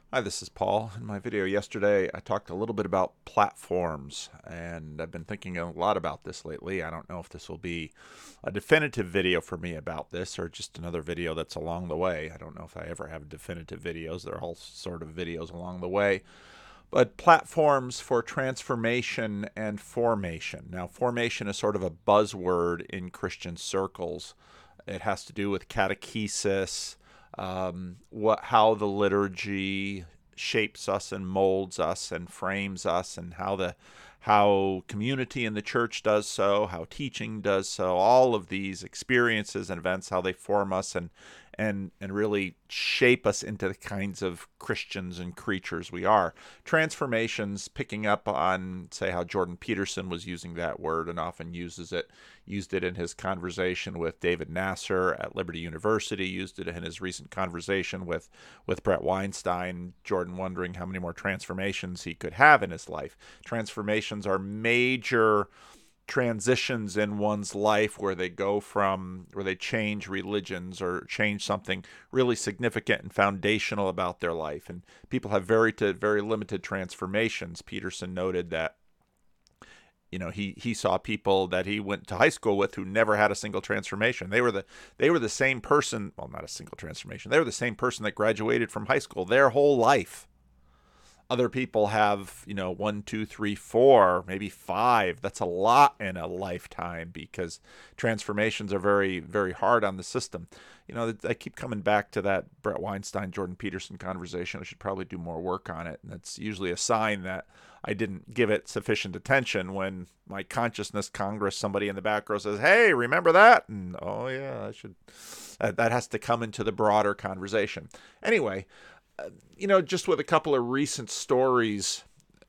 Hi, this is Paul. In my video yesterday, I talked a little bit about platforms, and I've been thinking a lot about this lately. I don't know if this will be a definitive video for me about this or just another video that's along the way. I don't know if I ever have definitive videos. They're all sort of videos along the way. But platforms for transformation and formation. Now, formation is sort of a buzzword in Christian circles. It has to do with catechesis, how the liturgy shapes us and molds us and frames us, and how community in the church does so, how teaching does so. All of these experiences and events, how they form us and really shape us into the kinds of Christians and creatures we are. Transformations, picking up on, say, how Jordan Peterson was using that word and often used it in his conversation with David Nasser at Liberty University, used it in his recent conversation with Brett Weinstein, Jordan wondering how many more transformations he could have in his life. Transformations are major transitions in one's life where they change religions or change something really significant and foundational about their life. And people have very limited transformations. Peterson noted that he saw people that he went to high school with who never had a single transformation. They were the same person. Well, not a single transformation. They were the same person that graduated from high school their whole life. Other people have, one, two, three, four, maybe five. That's a lot in a lifetime because transformations are very, very hard on the system. I keep coming back to that Brett Weinstein, Jordan Peterson conversation. I should probably do more work on it. And that's usually a sign that I didn't give it sufficient attention when my consciousness Congress, somebody in the back row says, "Hey, remember that?" And, oh, yeah, I should. That has to come into the broader conversation. Anyway, just with a couple of recent stories,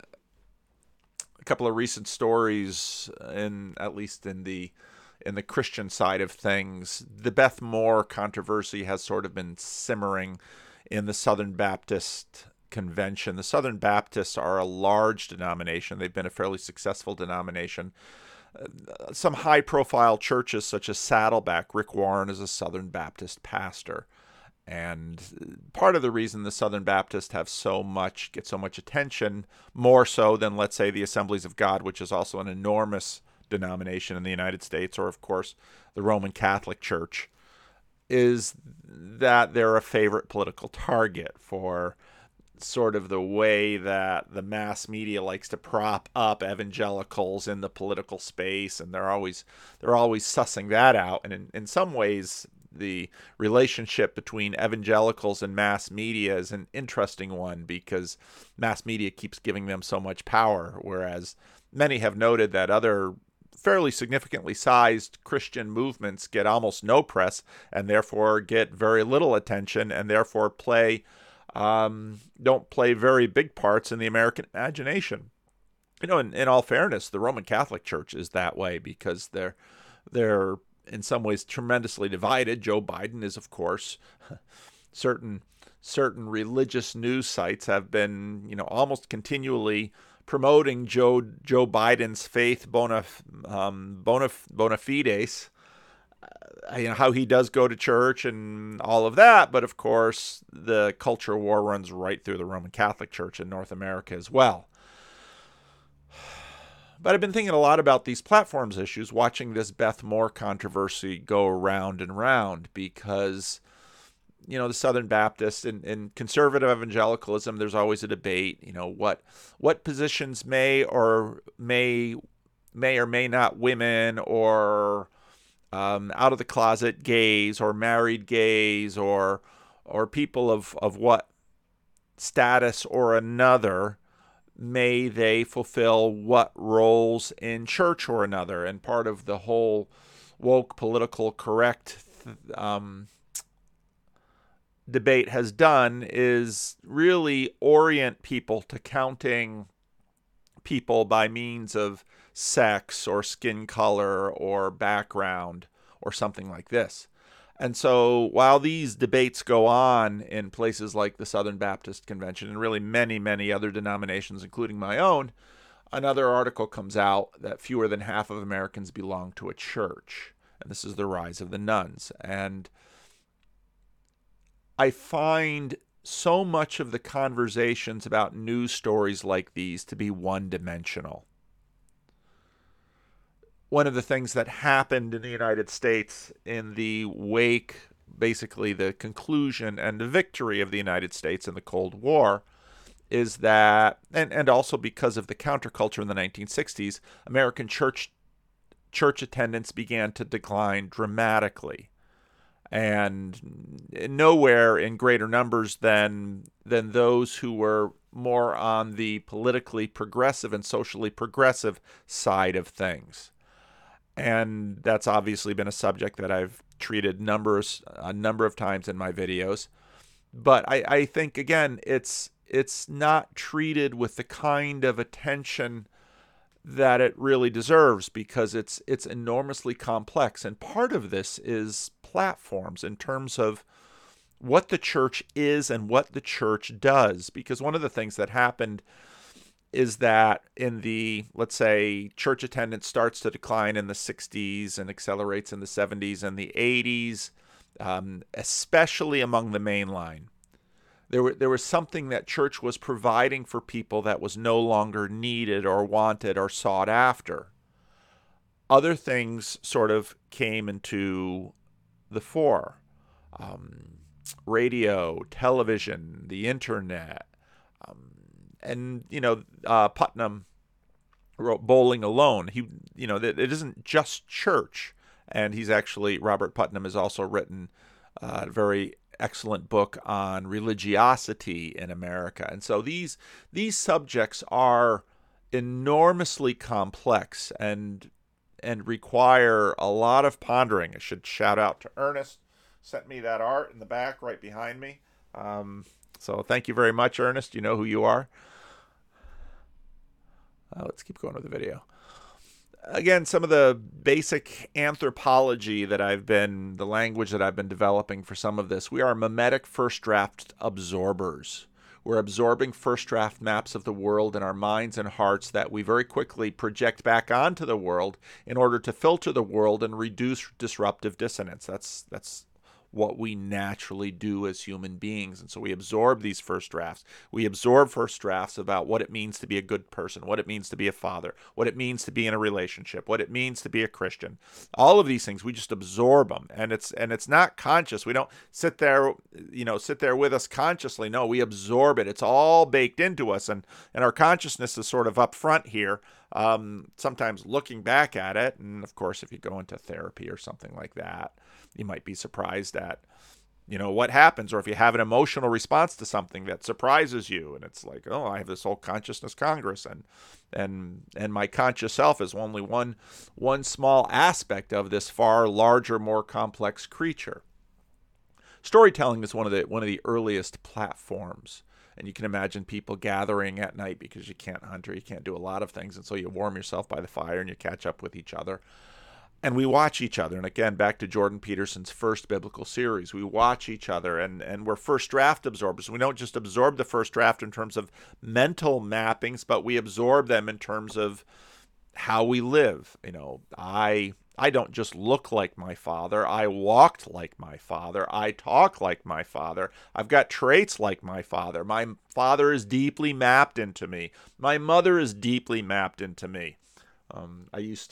in at least in the Christian side of things, the Beth Moore controversy has sort of been simmering in the Southern Baptist Convention. The Southern Baptists are a large denomination. They've been a fairly successful denomination. Some high-profile churches such as Saddleback, Rick Warren is a Southern Baptist pastor. And part of the reason the Southern Baptists get so much attention, more so than, let's say, the Assemblies of God, which is also an enormous denomination in the United States, or, of course, the Roman Catholic Church, is that they're a favorite political target for sort of the way that the mass media likes to prop up evangelicals in the political space, and they're always sussing that out. And in some ways, the relationship between evangelicals and mass media is an interesting one because mass media keeps giving them so much power, whereas many have noted that other fairly significantly sized Christian movements get almost no press and therefore get very little attention and therefore don't play very big parts in the American imagination. In all fairness, the Roman Catholic Church is that way because they're in some ways tremendously divided. Joe Biden is, of course, certain religious news sites have been, almost continually promoting Joe Biden's faith bona fides, how he does go to church and all of that. But of course, the culture war runs right through the Roman Catholic Church in North America as well. But I've been thinking a lot about these platforms issues, watching this Beth Moore controversy go round and round, because, the Southern Baptists and conservative evangelicalism, there's always a debate, what positions may or may not women or out of the closet gays or married gays or people of what status or another, may they fulfill what roles in church or another. And part of the whole woke political correct debate has done is really orient people to counting people by means of sex or skin color or background or something like this. And so while these debates go on in places like the Southern Baptist Convention and really many, many other denominations, including my own, another article comes out that fewer than half of Americans belong to a church. And this is the rise of the nuns. And I find so much of the conversations about news stories like these to be one-dimensional. One of the things that happened in the United States in the wake, basically the conclusion and the victory of the United States in the Cold War, is that, and also because of the counterculture in the 1960s, American church attendance began to decline dramatically, and nowhere in greater numbers than those who were more on the politically progressive and socially progressive side of things. And that's obviously been a subject that I've treated a number of times in my videos. But I think, again, it's not treated with the kind of attention that it really deserves, because it's enormously complex. And part of this is platforms in terms of what the church is and what the church does. Because one of the things that happened is that in the, let's say, church attendance starts to decline in the 60s and accelerates in the 70s and the 80s, especially among the mainline. There was something that church was providing for people that was no longer needed or wanted or sought after. Other things sort of came into the fore. Radio, television, the internet. And, Putnam wrote Bowling Alone. It isn't just church. And Robert Putnam has also written a very excellent book on religiosity in America. And so these subjects are enormously complex and require a lot of pondering. I should shout out to Ernest, sent me that art in the back right behind me. So thank you very much, Ernest. You know who you are. Let's keep going with the video. Again, some of the basic anthropology the language that I've been developing for some of this. We are mimetic first draft absorbers. We're absorbing first draft maps of the world in our minds and hearts that we very quickly project back onto the world in order to filter the world and reduce disruptive dissonance. That's what we naturally do as human beings. And so we absorb these first drafts. We absorb first drafts about what it means to be a good person, what it means to be a father, what it means to be in a relationship, what it means to be a Christian. All of these things, we just absorb them. And it's not conscious. We don't sit there with us consciously. No, we absorb it. It's all baked into us. And our consciousness is sort of up front here, sometimes looking back at it. And of course, if you go into therapy or something like that, you might be surprised at, what happens, or if you have an emotional response to something that surprises you, and it's like, oh, I have this whole consciousness congress, and my conscious self is only one small aspect of this far larger, more complex creature. Storytelling is one of the earliest platforms. And you can imagine people gathering at night because you can't hunt or you can't do a lot of things. And so you warm yourself by the fire and you catch up with each other. And we watch each other. And again, back to Jordan Peterson's first biblical series, we watch each other, and we're first draft absorbers. We don't just absorb the first draft in terms of mental mappings, but we absorb them in terms of how we live. I don't just look like my father. I walked like my father. I talk like my father. I've got traits like my father. My father is deeply mapped into me. My mother is deeply mapped into me. I used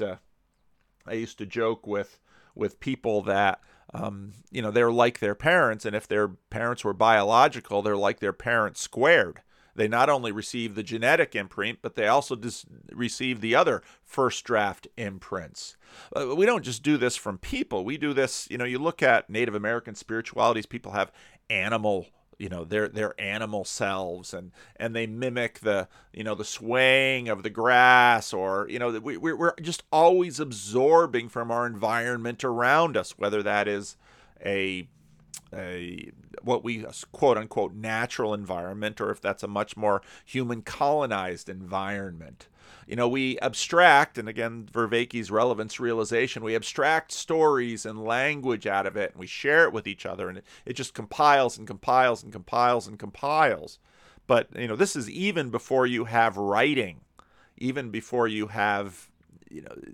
to joke with people that, they're like their parents, and if their parents were biological, they're like their parents squared. They not only receive the genetic imprint, but they also receive the other first draft imprints. We don't just do this from people. We do this, you look at Native American spiritualities, people have animal their animal selves, and they mimic the swaying of the grass, or we're just always absorbing from our environment around us, whether that is a what we quote unquote natural environment, or if that's a much more human colonized environment. We abstract, and again, Vervaeke's relevance realization, we abstract stories and language out of it, and we share it with each other, and it just compiles and compiles and compiles and compiles. But, this is even before you have writing, even before you have,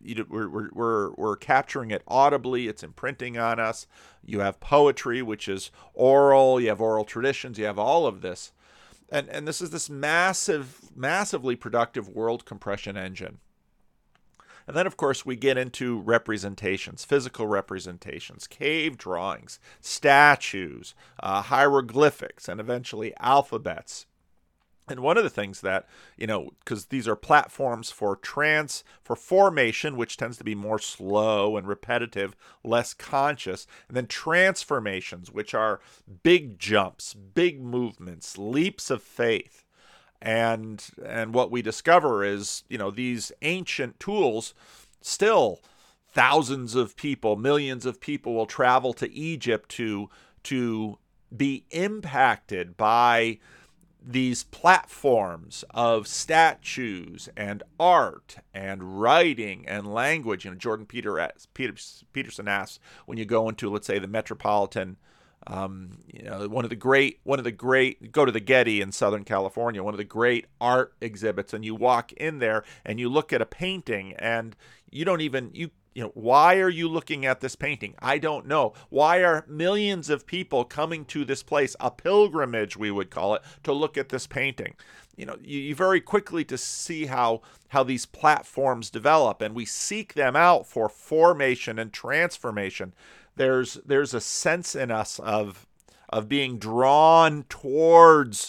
we're capturing it audibly. It's imprinting on us. You have poetry, which is oral. You have oral traditions. You have all of this. And this is this massively productive world compression engine. And then, of course, we get into representations, physical representations, cave drawings, statues, hieroglyphics, and eventually alphabets. And one of the things that, because these are platforms for formation, which tends to be more slow and repetitive, less conscious, and then transformations, which are big jumps, big movements, leaps of faith. And what we discover is, these ancient tools, still thousands of people, millions of people will travel to Egypt to be impacted by these platforms of statues and art and writing and language. Jordan Peterson asks, when you go into, let's say, the Metropolitan, one of the great, go to the Getty in Southern California, one of the great art exhibits, and you walk in there and you look at a painting and you don't even, why are you looking at this painting? I don't know. Why are millions of people coming to this place, a pilgrimage, we would call it, to look at this painting? You very quickly to see how these platforms develop, and we seek them out for formation and transformation. There's a sense in us of being drawn towards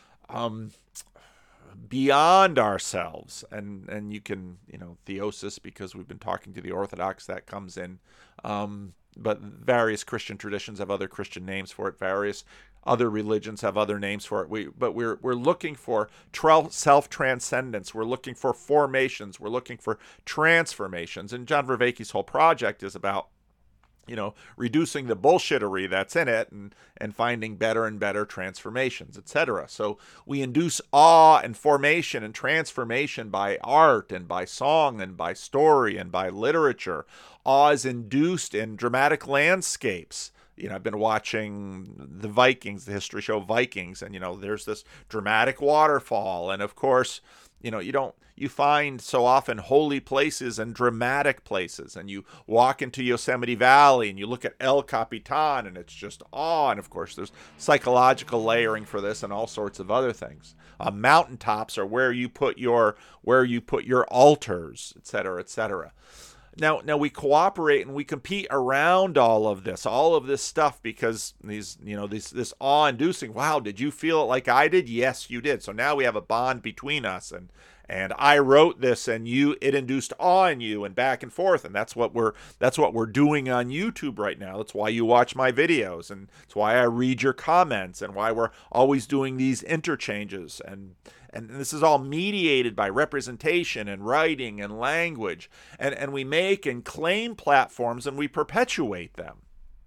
beyond ourselves, and you can theosis, because we've been talking to the Orthodox, that comes in, but various Christian traditions have other Christian names for it. Various other religions have other names for it. But we're looking for self-transcendence. We're looking for formations. We're looking for transformations. And John Vervaeke's whole project is about reducing the bullshittery that's in it and finding better and better transformations, etc. So we induce awe and formation and transformation by art and by song and by story and by literature. Awe is induced in dramatic landscapes. I've been watching the Vikings, the history show Vikings, and there's this dramatic waterfall, and of course, you find so often holy places and dramatic places, and you walk into Yosemite Valley and you look at El Capitan and it's just awe. And of course, there's psychological layering for this and all sorts of other things. Mountaintops are where you put your altars, etc., etc. Now we cooperate and we compete around all of this stuff, because this awe-inducing. Wow, did you feel it like I did? Yes, you did. So now we have a bond between us, and I wrote this, and it induced awe in you, and back and forth, and that's what we're doing on YouTube right now. That's why you watch my videos, and it's why I read your comments, and why we're always doing these interchanges, and this is all mediated by representation and writing and language, and we make and claim platforms and we perpetuate them.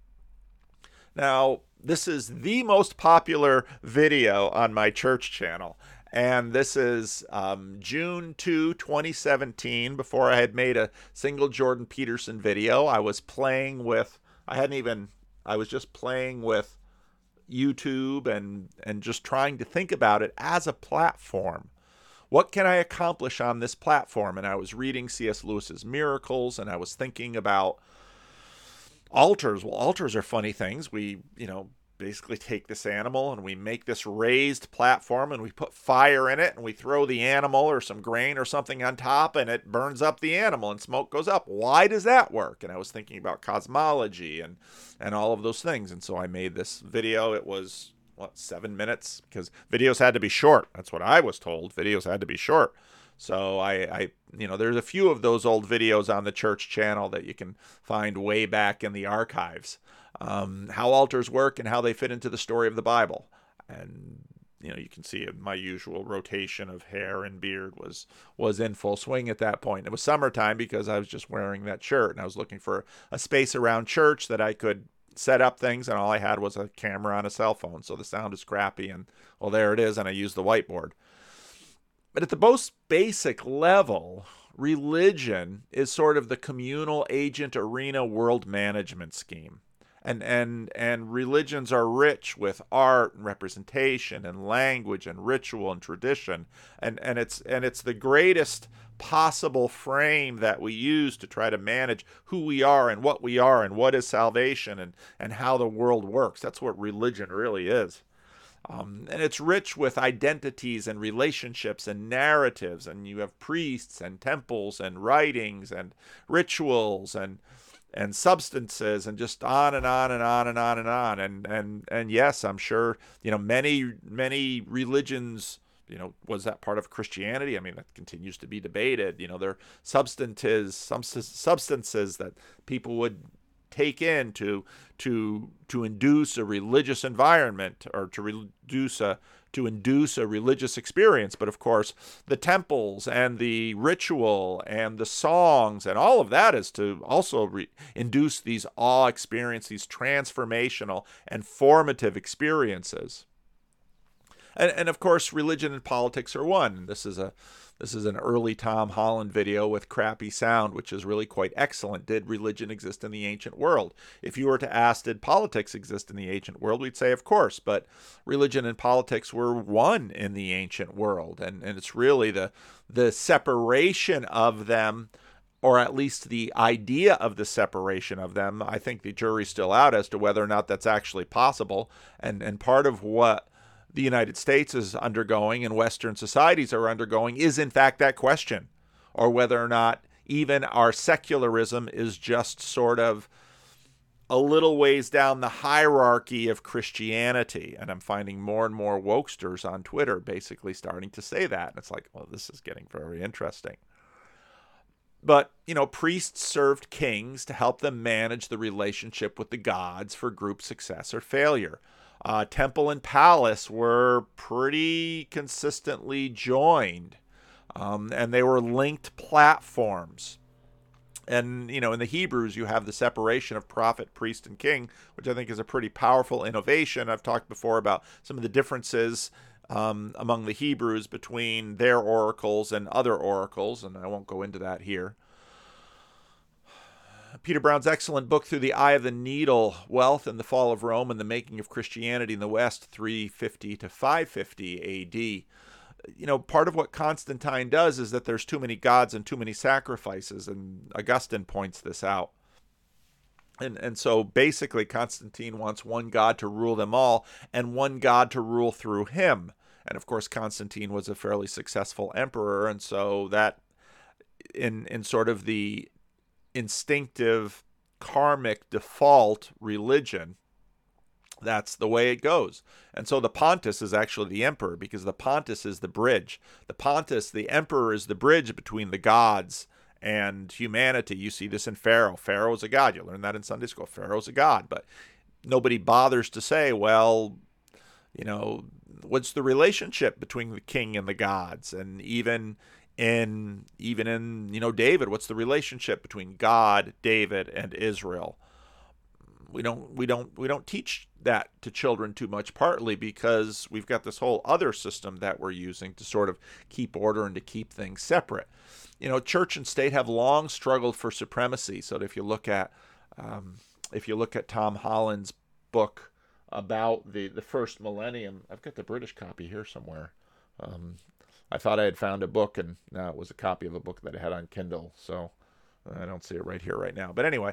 Now, this is the most popular video on my church channel, and this is June 2, 2017, before I had made a single Jordan Peterson video. I was just playing with YouTube and just trying to think about it as a platform. What can I accomplish on this platform? And I was reading C.S. Lewis's Miracles, and I was thinking about altars. Well, altars are funny things. We, basically take this animal and we make this raised platform, and we put fire in it, and we throw the animal or some grain or something on top, and it burns up the animal and smoke goes up. Why does that work? And I was thinking about cosmology and all of those things. And so I made this video. It was 7 minutes, because videos had to be short. That's what I was told. Videos had to be short. So I there's a few of those old videos on the church channel that you can find way back in the archives. How altars work and how they fit into the story of the Bible. And you can see my usual rotation of hair and beard was in full swing at that point. It was summertime, because I was just wearing that shirt, and I was looking for a space around church that I could set up things, and all I had was a camera on a cell phone, so the sound is crappy, and well, there it is, and I used the whiteboard. But at the most basic level, religion is sort of the communal agent arena world management scheme. and religions are rich with art and representation and language and ritual and tradition, and it's the greatest possible frame that we use to try to manage who we are and what is salvation and how the world works. That's what religion really is. And it's rich with identities and relationships and narratives, and you have priests and temples and writings and rituals and substances, and just on and on and on and on and on. And yes, I'm sure, many religions, was that part of Christianity? I mean, that continues to be debated. There are substances that people would take in to induce a religious environment, or to induce a religious experience. But of course, the temples and the ritual and the songs and all of that is to also induce these awe experiences, these transformational and formative experiences. And of course, religion and politics are one. This is an early Tom Holland video with crappy sound, which is really quite excellent. Did religion exist in the ancient world? If you were to ask, did politics exist in the ancient world, we'd say, of course. But religion and politics were one in the ancient world. And it's really the separation of them, or at least the idea of the separation of them. I think the jury's still out as to whether or not that's actually possible. And part of what the United States is undergoing and Western societies are undergoing is in fact that question, or whether or not even our secularism is just sort of a little ways down the hierarchy of Christianity. And I'm finding more and more wokesters on Twitter basically starting to say that. And it's like, well, this is getting very interesting. But, priests served kings to help them manage the relationship with the gods for group success or failure. Temple and palace were pretty consistently joined, and they were linked platforms. And, in the Hebrews, you have the separation of prophet, priest, and king, which I think is a pretty powerful innovation. I've talked before about some of the differences among the Hebrews between their oracles and other oracles, and I won't go into that here. Peter Brown's excellent book, Through the Eye of the Needle, Wealth and the Fall of Rome and the Making of Christianity in the West, 350 to 550 A.D. Part of what Constantine does is that there's too many gods and too many sacrifices, and Augustine points this out. And so basically Constantine wants one God to rule them all and one God to rule through him. And of course, Constantine was a fairly successful emperor, and so that in sort of the instinctive karmic default religion, that's the way it goes. And so the Pontiff is actually the emperor, because the Pontiff is the bridge. The emperor, is the bridge between the gods and humanity. You see this in Pharaoh. Pharaoh is a god. You learn that in Sunday school. Pharaoh's a god. But nobody bothers to say, well, what's the relationship between the king and the gods? And even in David, what's the relationship between God, David, and Israel? We don't teach that to children too much, partly because we've got this whole other system that we're using to sort of keep order and to keep things separate. Church and state have long struggled for supremacy. So if you look at Tom Holland's book about the first millennium, I've got the British copy here somewhere. I thought I had found a book, and no, it was a copy of a book that I had on Kindle. So I don't see it right here right now. But anyway,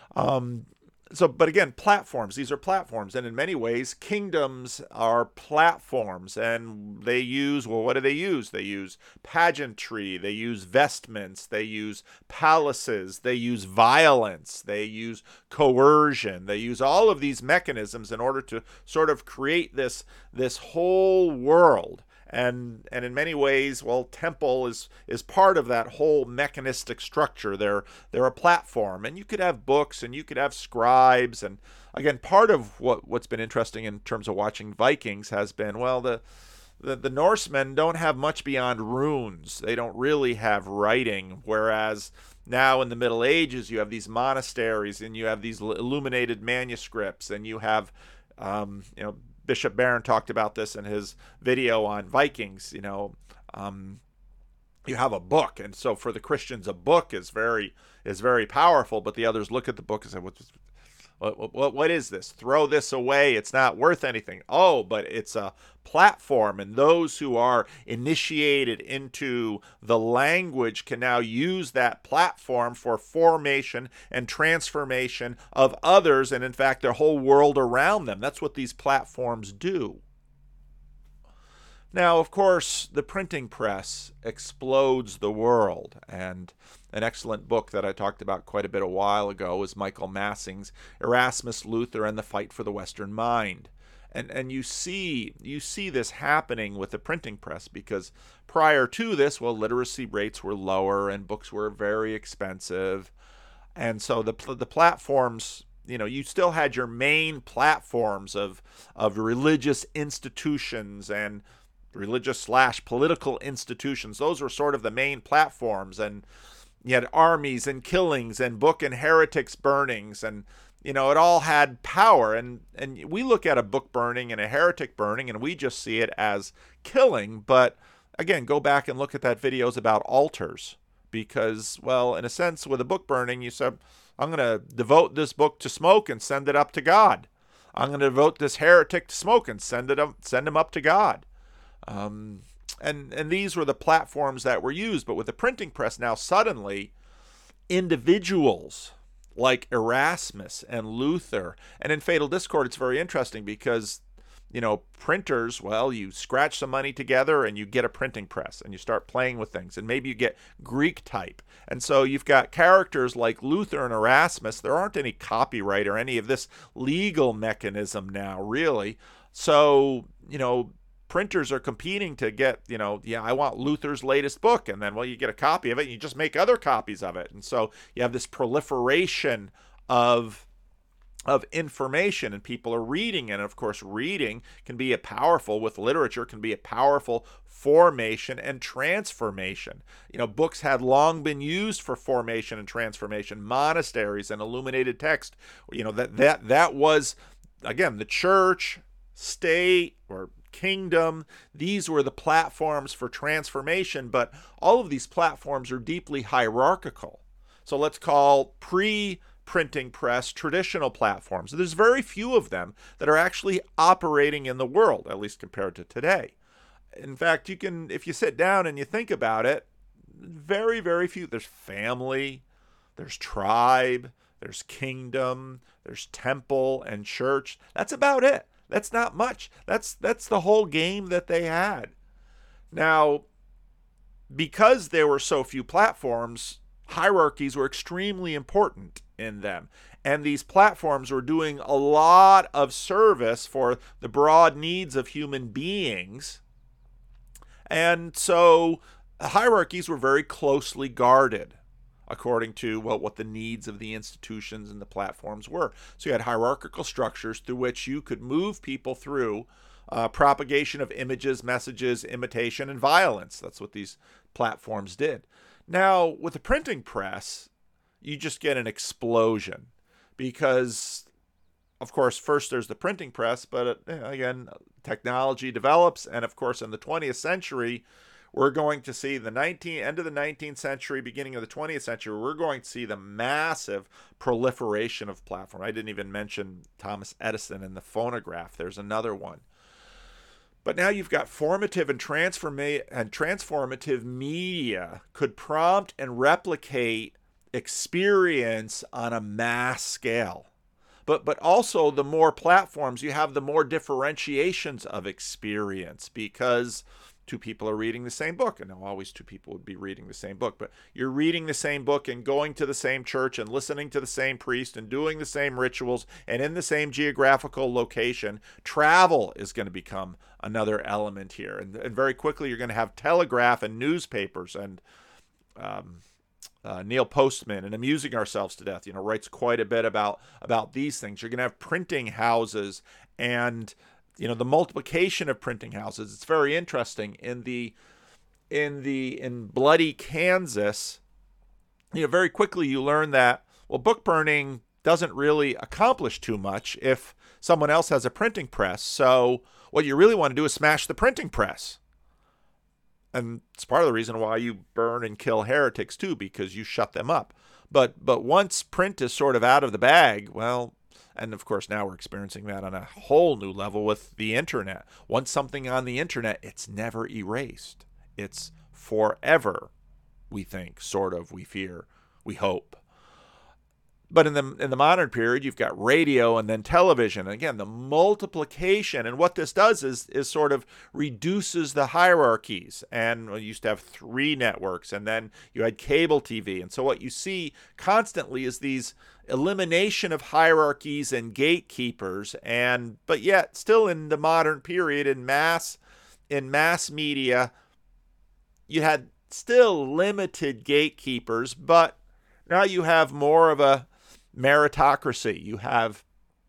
but again, platforms. These are platforms, and in many ways, kingdoms are platforms. And they use, well, what do they use? They use pageantry. They use vestments. They use palaces. They use violence. They use coercion. They use all of these mechanisms in order to sort of create this whole world. And in many ways, well, temple is part of that whole mechanistic structure. They're a platform, and you could have books, and you could have scribes, and again, part of what's been interesting in terms of watching Vikings has been, well, the Norsemen don't have much beyond runes. They don't really have writing, whereas now in the Middle Ages you have these monasteries, and you have these illuminated manuscripts, and you have Bishop Barron talked about this in his video on Vikings. You have a book, and so for the Christians, a book is very powerful. But the others look at the book and say, What is this? Throw this away. It's not worth anything. Oh, but it's a platform, and those who are initiated into the language can now use that platform for formation and transformation of others, and in fact, their whole world around them. That's what these platforms do. Now, of course, the printing press explodes the world, and an excellent book that I talked about quite a bit a while ago is Michael Massing's Erasmus, Luther, and the Fight for the Western Mind. And you see this happening with the printing press, because prior to this, well, literacy rates were lower and books were very expensive. And so the platforms, you still had your main platforms of religious institutions and religious/political institutions. Those were sort of the main platforms, and you had armies and killings and book and heretics burnings, and it all had power. And we look at a book burning and a heretic burning and we just see it as killing. But again, go back and look at that videos about altars, because, well, in a sense, with a book burning, you said, I'm going to devote this book to smoke and send it up to God. I'm going to devote this heretic to smoke and send him up to God. And these were the platforms that were used. But with the printing press now, suddenly individuals like Erasmus and Luther, and in Fatal Discord, it's very interesting because, printers, well, you scratch some money together and you get a printing press and you start playing with things, and maybe you get Greek type. And so you've got characters like Luther and Erasmus. There aren't any copyright or any of this legal mechanism now, really. So, printers are competing to get, I want Luther's latest book. And then, well, you get a copy of it and you just make other copies of it. And so you have this proliferation of information, and people are reading. And of course, reading can be with literature, can be a powerful formation and transformation. Books had long been used for formation and transformation. Monasteries and illuminated text, that was, again, the church, state, or kingdom. These were the platforms for transformation, but all of these platforms are deeply hierarchical. So let's call pre-printing press traditional platforms. There's very few of them that are actually operating in the world, at least compared to today. In fact, if you sit down and you think about it, very, very few. There's family, there's tribe, there's kingdom, there's temple and church. That's about it. That's not much. That's the whole game that they had. Now, because there were so few platforms, hierarchies were extremely important in them. And these platforms were doing a lot of service for the broad needs of human beings. And so hierarchies were very closely guarded, according to what the needs of the institutions and the platforms were. So you had hierarchical structures through which you could move people through propagation of images, messages, imitation, and violence. That's what these platforms did. Now, with the printing press, you just get an explosion because, of course, first there's the printing press, but again, technology develops, and of course, in the 20th century, we're going to see the end of the 19th century, beginning of the 20th century, we're going to see the massive proliferation of platform. I didn't even mention Thomas Edison and the phonograph. There's another one. But now you've got formative and transformative media could prompt and replicate experience on a mass scale. But also, the more platforms you have, the more differentiations of experience, because two people are reading the same book. And now always two people would be reading the same book, but you're reading the same book and going to the same church and listening to the same priest and doing the same rituals and in the same geographical location. Travel is going to become another element here. And very quickly, you're going to have telegraph and newspapers. And Neil Postman, and Amusing Ourselves to Death, writes quite a bit about these things. You're going to have printing houses and the multiplication of printing houses. It's very interesting. In bloody Kansas, very quickly you learn that, well, book burning doesn't really accomplish too much if someone else has a printing press. So what you really want to do is smash the printing press. And it's part of the reason why you burn and kill heretics too, because you shut them up. But once print is sort of out of the bag, well, And of course, now we're experiencing that on a whole new level with the internet. Once something on the internet, it's never erased. It's forever, we think, sort of, we fear, we hope. But in the modern period, you've got radio and then television. And again, the multiplication, and what this does is sort of reduces the hierarchies. And we used to have 3 networks, and then you had cable TV. And so what you see constantly is these elimination of hierarchies and gatekeepers. But yet, still in the modern period, in mass media, you had still limited gatekeepers, but now you have more of a meritocracy. You have,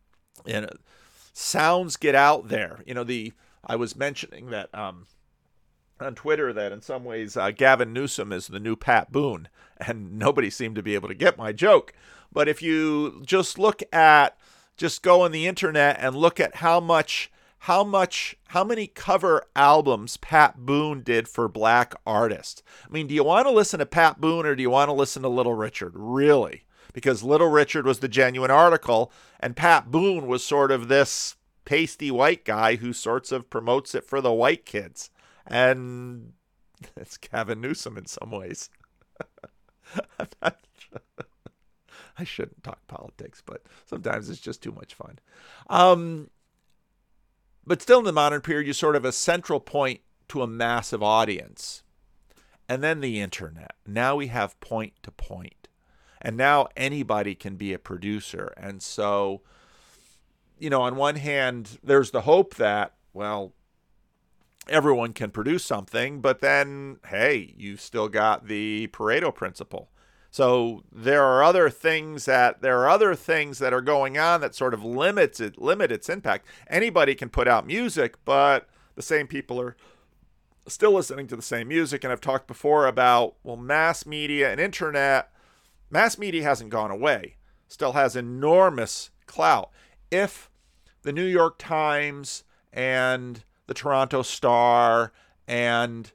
sounds get out there. I was mentioning that on Twitter that in some ways Gavin Newsom is the new Pat Boone, and nobody seemed to be able to get my joke. But if you just go on the internet and look at how many cover albums Pat Boone did for black artists. I mean, do you want to listen to Pat Boone or do you want to listen to Little Richard? Really? Because Little Richard was the genuine article, and Pat Boone was sort of this pasty white guy who sorts of promotes it for the white kids. And it's Gavin Newsom in some ways. I shouldn't talk politics, but sometimes it's just too much fun. But still in the modern period, you're sort of a central point to a massive audience. And then the internet. Now we have point to point. And now anybody can be a producer. And so, on one hand, there's the hope that, well, everyone can produce something, but then, hey, you've still got the Pareto principle. So there are other things that are going on that sort of limit its impact. Anybody can put out music, but the same people are still listening to the same music. And I've talked before about, well, mass media and internet. Mass media hasn't gone away, still has enormous clout. If the New York Times and the Toronto Star and,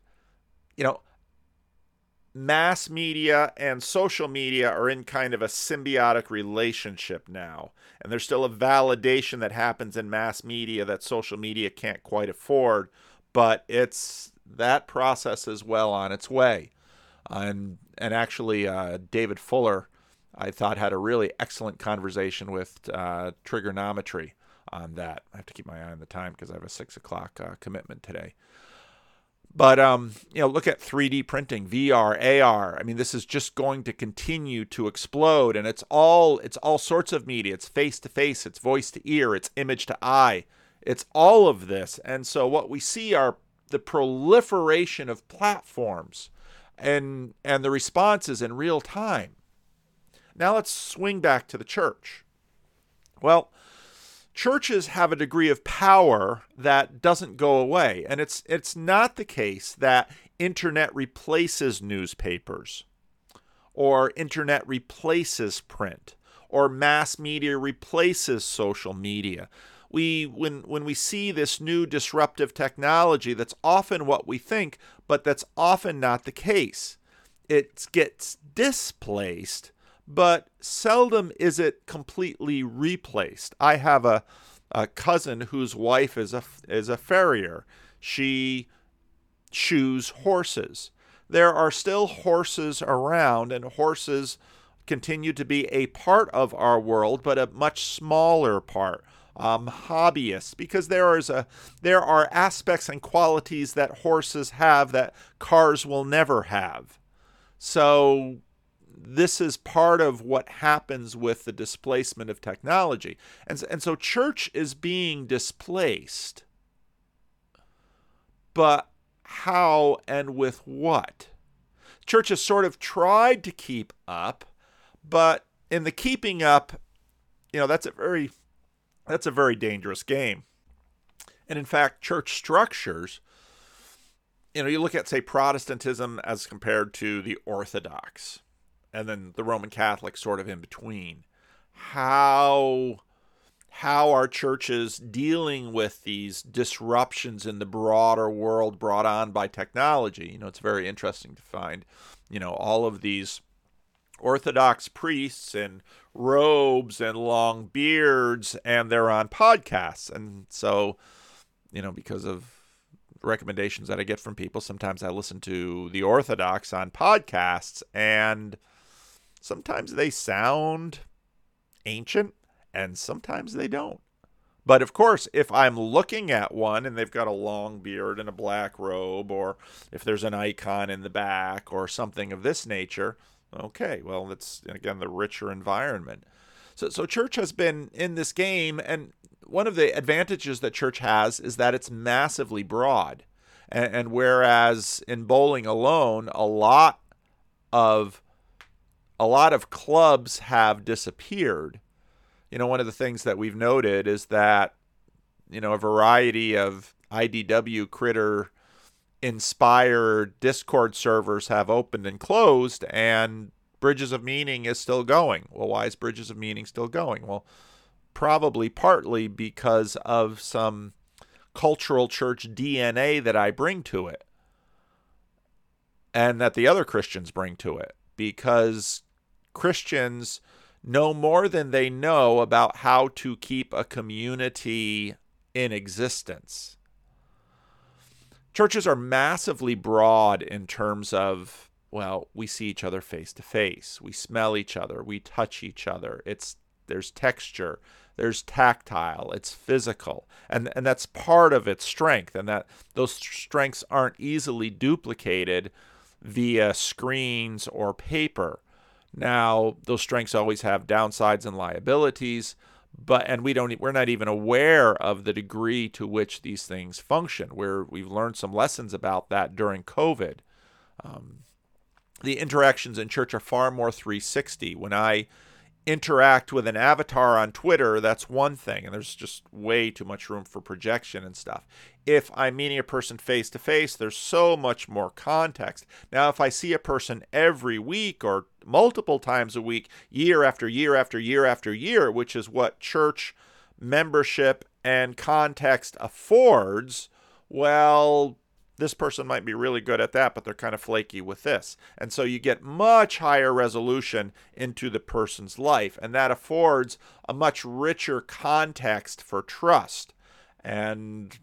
mass media and social media are in kind of a symbiotic relationship now. And there's still a validation that happens in mass media that social media can't quite afford, but that process is well on its way. And actually, David Fuller, I thought, had a really excellent conversation with Trigonometry on that. I have to keep my eye on the time because I have a 6 o'clock commitment today. But, look at 3D printing, VR, AR. I mean, this is just going to continue to explode, and it's all sorts of media. It's face-to-face, it's voice-to-ear, it's image-to-eye. It's all of this. And so what we see are the proliferation of platforms and the responses in real time. Now let's swing back to the church. Well, churches have a degree of power that doesn't go away. And it's not the case that internet replaces newspapers or internet replaces print or mass media replaces social media. When we see this new disruptive technology, that's often what we think, but that's often not the case. It gets displaced, but seldom is it completely replaced. I have a cousin whose wife is a farrier. She shoes horses. There are still horses around, and horses continue to be a part of our world, but a much smaller part. Hobbyists, because there are aspects and qualities that horses have that cars will never have. So this is part of what happens with the displacement of technology. And so church is being displaced. But how and with what? Church has sort of tried to keep up, but in the keeping up, that's a very dangerous game. And in fact, church structures, you look at, say, Protestantism as compared to the Orthodox, and then the Roman Catholic sort of in between. How are churches dealing with these disruptions in the broader world brought on by technology? It's very interesting to find, all of these Orthodox priests in robes and long beards, and they're on podcasts. And so, because of recommendations that I get from people, sometimes I listen to the Orthodox on podcasts, and sometimes they sound ancient and sometimes they don't. But of course, if I'm looking at one and they've got a long beard and a black robe, or if there's an icon in the back or something of this nature, okay, well, that's, again, the richer environment. So church has been in this game, and one of the advantages that church has is that it's massively broad. And whereas in bowling alone, of a lot of clubs have disappeared. One of the things that we've noted is that, a variety of IDW critter inspired Discord servers have opened and closed, and Bridges of Meaning is still going. Well, why is Bridges of Meaning still going? Well, probably partly because of some cultural church DNA that I bring to it, and that the other Christians bring to it, because Christians know more than they know about how to keep a community in existence. Churches are massively broad in terms of, well, we see each other face to face, we smell each other, we touch each other. There's texture, there's tactile, it's physical, and that's part of its strength, and that those strengths aren't easily duplicated via screens or paper. Now, those strengths always have downsides and liabilities, and we're not even aware of the degree to which these things function. We've learned some lessons about that during COVID. The interactions in church are far more 360. When I interact with an avatar on Twitter, that's one thing, and there's just way too much room for projection and stuff. If I'm meeting a person face to face, there's so much more context. Now, if I see a person every week or multiple times a week, year after year after year after year, which is what church membership and context affords, well, this person might be really good at that, but they're kind of flaky with this. And so you get much higher resolution into the person's life, and that affords a much richer context for trust. And,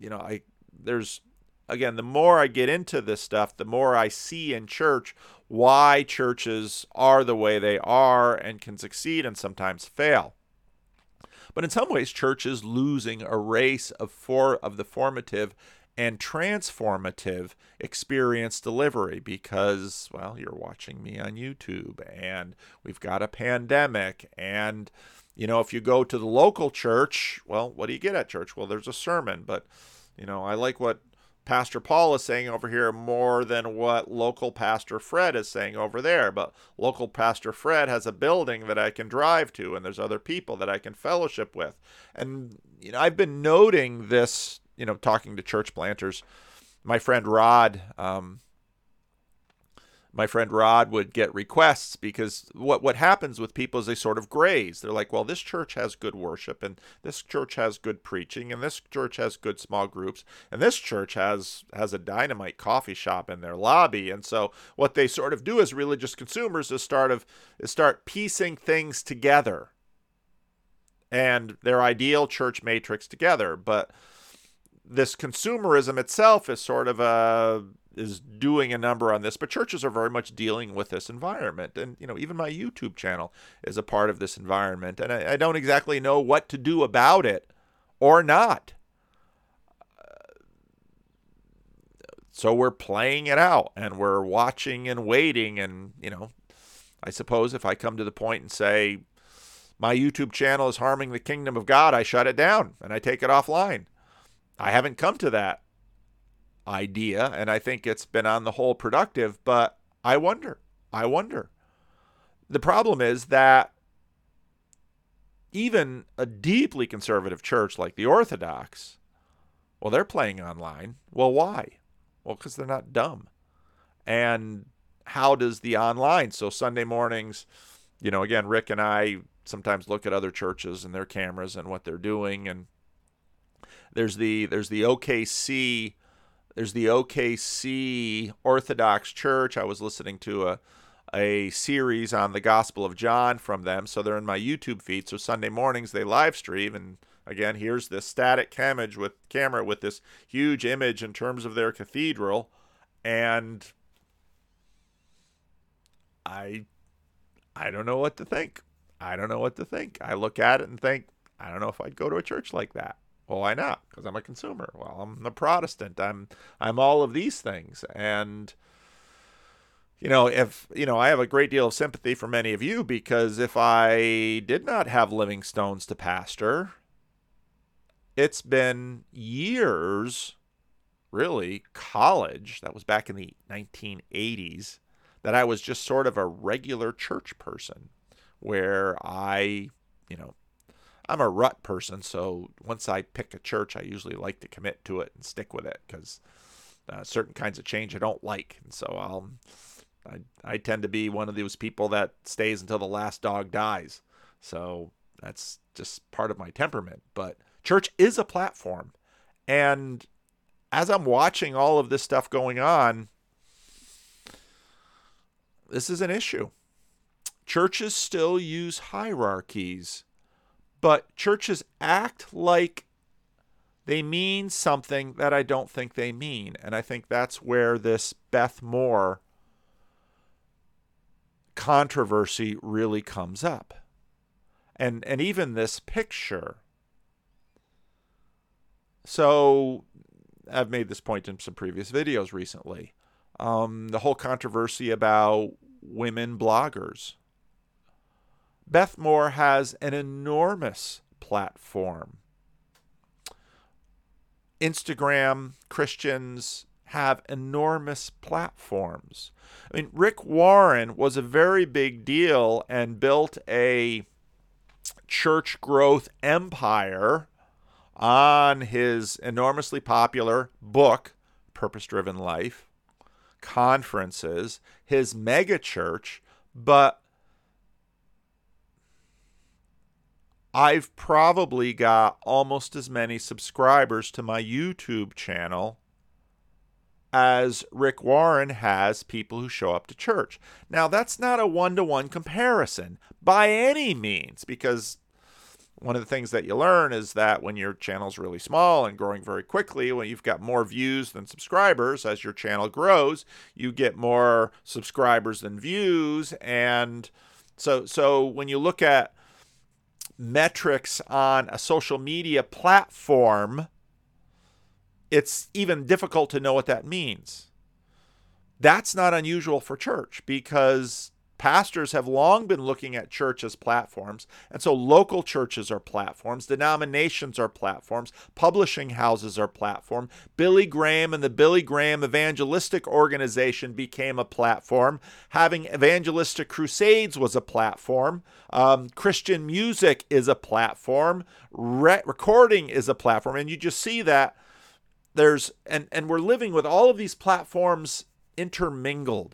the more I get into this stuff, the more I see in church why churches are the way they are and can succeed and sometimes fail. But in some ways, church is losing a race of the formative and transformative experience delivery because, well, you're watching me on YouTube, and we've got a pandemic, and, if you go to the local church, well, what do you get at church? Well, there's a sermon, but, I like what Pastor Paul is saying over here more than what local Pastor Fred is saying over there. But local Pastor Fred has a building that I can drive to, and there's other people that I can fellowship with. And, I've been noting this, talking to church planters. My friend Rod would get requests because what happens with people is they sort of graze. They're like, well, this church has good worship, and this church has good preaching, and this church has good small groups, and this church has a dynamite coffee shop in their lobby. And so what they sort of do as religious consumers is start piecing things together and their ideal church matrix together. But this consumerism itself is sort of is doing a number on this, but churches are very much dealing with this environment. And, even my YouTube channel is a part of this environment, and I don't exactly know what to do about it or not. So we're playing it out, and we're watching and waiting, and, I suppose if I come to the point and say, my YouTube channel is harming the kingdom of God, I shut it down and I take it offline. I haven't come to that idea, and I think it's been on the whole productive, but I wonder. The problem is that even a deeply conservative church like the Orthodox, well, they're playing online. Well, why? Well, because they're not dumb. And how does the online, so Sunday mornings, again, Rick and I sometimes look at other churches and their cameras and what they're doing, and there's the OKC Orthodox Church. I was listening to a series on the Gospel of John from them. So they're in my YouTube feed. So Sunday mornings they live stream, and again, here's this static camera with this huge image in terms of their cathedral, and I don't know what to think. I don't know what to think. I look at it and think, I don't know if I'd go to a church like that. Well, why not? Because I'm a consumer. Well, I'm a Protestant. I'm all of these things. And I have a great deal of sympathy for many of you, because if I did not have living stones to pastor, it's been years, really, college, that was back in the 1980s, that I was just sort of a regular church person, where I'm a rut person, so once I pick a church, I usually like to commit to it and stick with it, because certain kinds of change I don't like. And so I tend to be one of those people that stays until the last dog dies. So that's just part of my temperament. But church is a platform. And as I'm watching all of this stuff going on, this is an issue. Churches still use hierarchies, but churches act like they mean something that I don't think they mean. And I think that's where this Beth Moore controversy really comes up. And even this picture. So I've made this point in some previous videos recently. The whole controversy about women bloggers. Beth Moore has an enormous platform. Instagram Christians have enormous platforms. I mean, Rick Warren was a very big deal and built a church growth empire on his enormously popular book, Purpose Driven Life, conferences, his mega church, but I've probably got almost as many subscribers to my YouTube channel as Rick Warren has people who show up to church. Now, that's not a one-to-one comparison by any means, because one of the things that you learn is that when your channel's really small and growing very quickly, when you've got more views than subscribers, as your channel grows, you get more subscribers than views. And so when you look at metrics on a social media platform, it's even difficult to know what that means. That's not unusual for church, because pastors have long been looking at church as platforms. And so local churches are platforms, denominations are platforms, publishing houses are platforms. Billy Graham and the Billy Graham Evangelistic Organization became a platform. Having evangelistic crusades was a platform. Christian music is a platform. Recording is a platform. And you just see that and we're living with all of these platforms intermingled.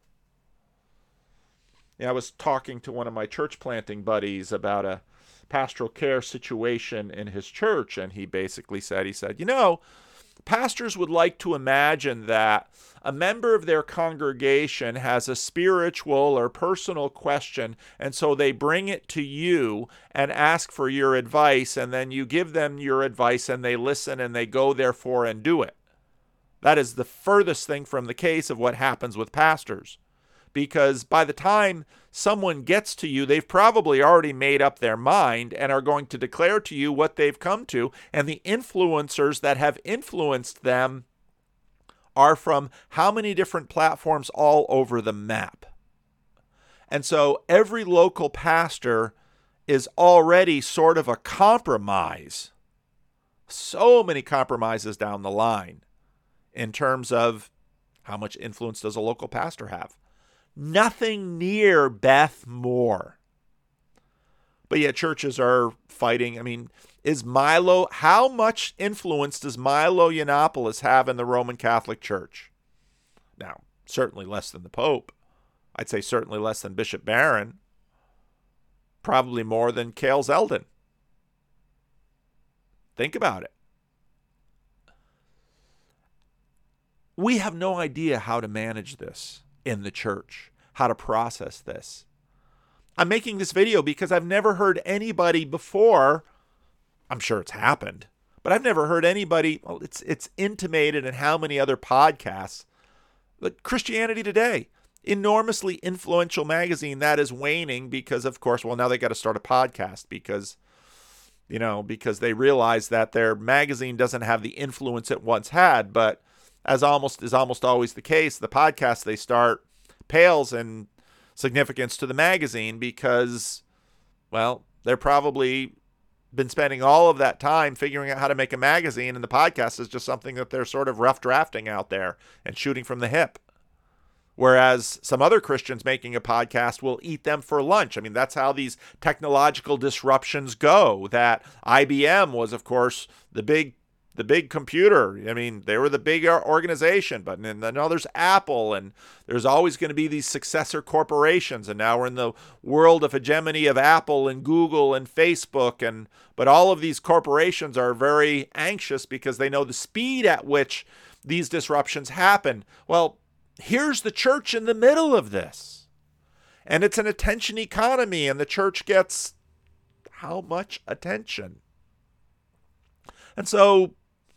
I was talking to one of my church planting buddies about a pastoral care situation in his church, and he basically said, pastors would like to imagine that a member of their congregation has a spiritual or personal question, and so they bring it to you and ask for your advice, and then you give them your advice, and they listen, and they go therefore and do it. That is the furthest thing from the case of what happens with pastors. Because by the time someone gets to you, they've probably already made up their mind and are going to declare to you what they've come to. And the influencers that have influenced them are from how many different platforms all over the map. And so every local pastor is already sort of a compromise. So many compromises down the line in terms of how much influence does a local pastor have. Nothing near Beth Moore. But yet churches are fighting. I mean, how much influence does Milo Yiannopoulos have in the Roman Catholic Church? Now, certainly less than the Pope. I'd say certainly less than Bishop Barron. Probably more than Cale Zeldin. Think about it. We have no idea how to manage this in the church. how to process this. I'm making this video because I've never heard anybody before. I'm sure it's happened, but I've never heard anybody. Well, it's intimated in how many other podcasts. But Christianity Today, enormously influential magazine that is waning because, of course, well, now they got to start a podcast because they realize that their magazine doesn't have the influence it once had. But as is almost always the case, the podcast they start pales in significance to the magazine because, well, they're probably been spending all of that time figuring out how to make a magazine, and the podcast is just something that they're sort of rough drafting out there and shooting from the hip. Whereas some other Christians making a podcast will eat them for lunch. I mean, that's how these technological disruptions go. That IBM was, of course, the big computer. I mean, they were the big organization, but then there's Apple, and there's always going to be these successor corporations. And now we're in the world of hegemony of Apple and Google and Facebook. But all of these corporations are very anxious because they know the speed at which these disruptions happen. Well, here's the church in the middle of this. And it's an attention economy, and the church gets how much attention? And so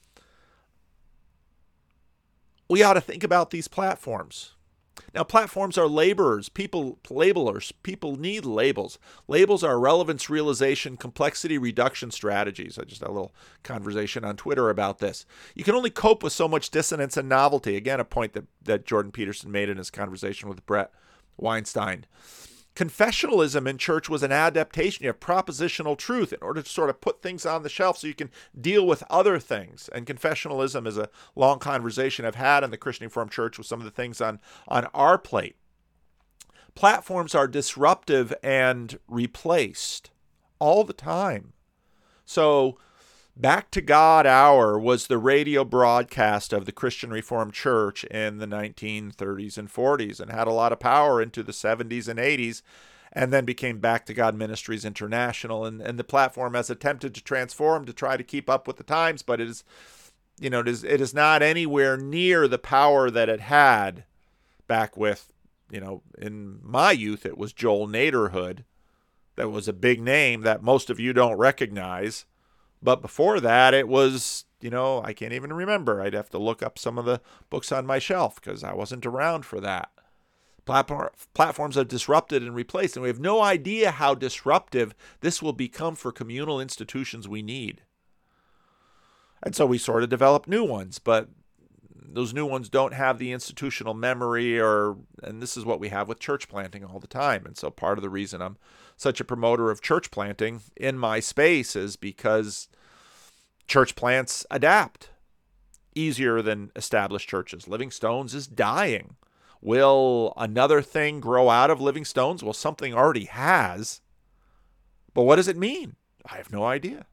we ought to think about these platforms. Now, platforms are labelers. People need labels. Labels are relevance realization, complexity reduction strategies. I just had a little conversation on Twitter about this. You can only cope with so much dissonance and novelty. Again, a point that Jordan Peterson made in his conversation with Brett Weinstein. Confessionalism in church was an adaptation of propositional truth in order to sort of put things on the shelf so you can deal with other things. And confessionalism is a long conversation I've had in the Christian Reformed Church with some of the things on our plate. Platforms are disruptive and replaced all the time. So Back to God Hour was the radio broadcast of the Christian Reformed Church in the 1930s and 40s and had a lot of power into the 70s and 80s, and then became Back to God Ministries International. And the platform has attempted to transform to try to keep up with the times, but it is not anywhere near the power that it had back with, in my youth, it was Joel Naderhood. That was a big name that most of you don't recognize. But before that, it was, I can't even remember. I'd have to look up some of the books on my shelf because I wasn't around for that. Platforms are disrupted and replaced, and we have no idea how disruptive this will become for communal institutions we need. And so we sort of develop new ones, but those new ones don't have the institutional memory, and this is what we have with church planting all the time. And so part of the reason I'm such a promoter of church planting in my space is because church plants adapt easier than established churches. Living Stones is dying. Will another thing grow out of Living Stones? Well, something already has. But what does it mean? I have no idea.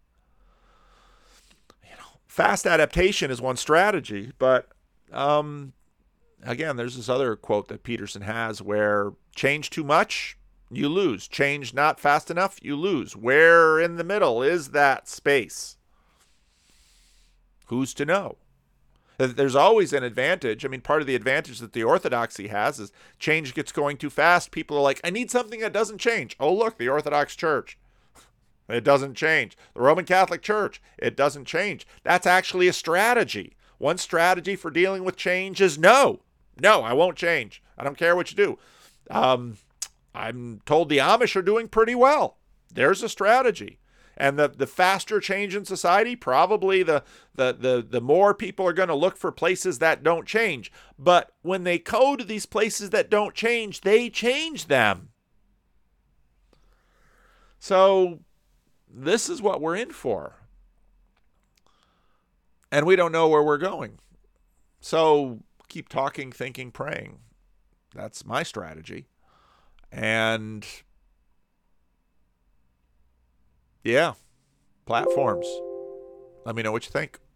Fast adaptation is one strategy, but again, there's this other quote that Peterson has where change too much, you lose. Change not fast enough, you lose. Where in the middle is that space? Who's to know? There's always an advantage. I mean, part of the advantage that the Orthodoxy has is change gets going too fast. People are like, I need something that doesn't change. Oh, look, the Orthodox Church. It doesn't change. The Roman Catholic Church, it doesn't change. That's actually a strategy. One strategy for dealing with change is no, I won't change. I don't care what you do. I'm told the Amish are doing pretty well. There's a strategy. And the faster change in society, probably the more people are going to look for places that don't change. But when they go to these places that don't change, they change them. So this is what we're in for. And we don't know where we're going. So keep talking, thinking, praying. That's my strategy. And yeah, platforms. Let me know what you think.